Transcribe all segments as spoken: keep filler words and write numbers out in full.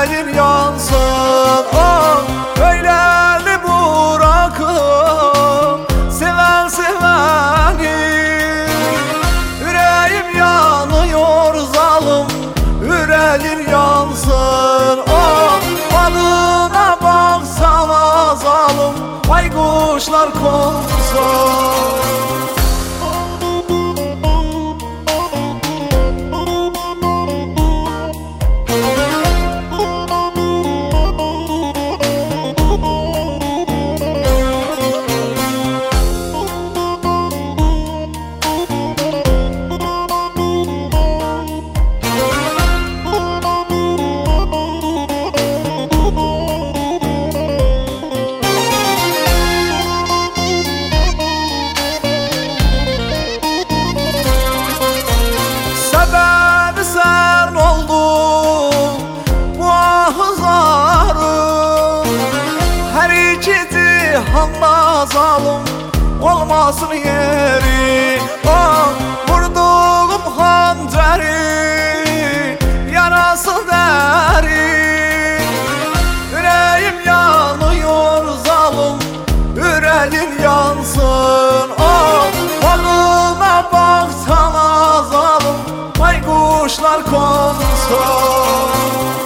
yüreğin yansın. Oh, öyleli bırakıp seven seveni. Yüreğim yanıyor zalim, yüreğin yansın. Oh, balına baksana zalim, baykuşlar konsun. Cihanda zalim olmasın yeri. Oh, vurduğum hançeri yarası derin. Yüreğim yanıyor zalim, yüreğin yansın. Oh, balına baksana zalim, baykuşlar konsun.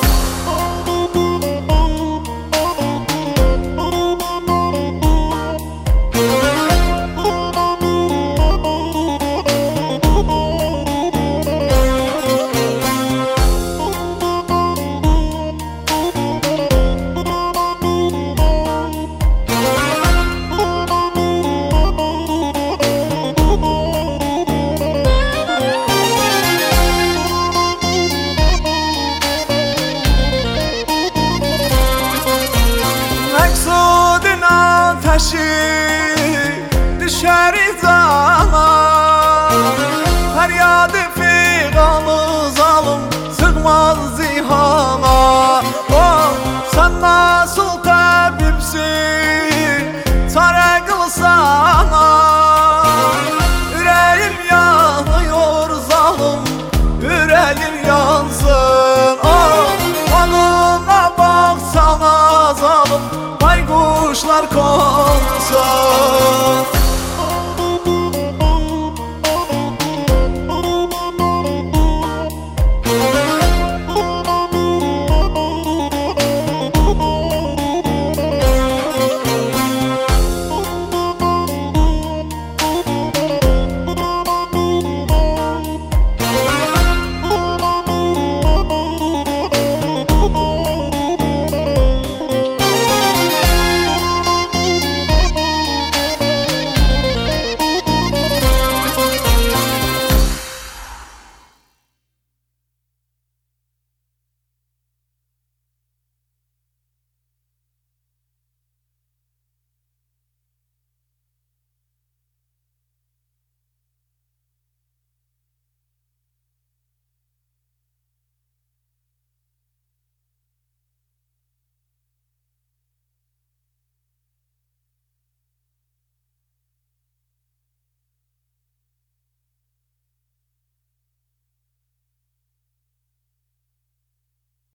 Ateşi düşer izana, feryadı figanı zalim sığmaz zihana. Oh, sen nasıl tabipsin, çare kılsana. Yüreğim yanıyor zalim, yüreğim yansın. Oh, balına baksana zalim, baykuşlar konsun.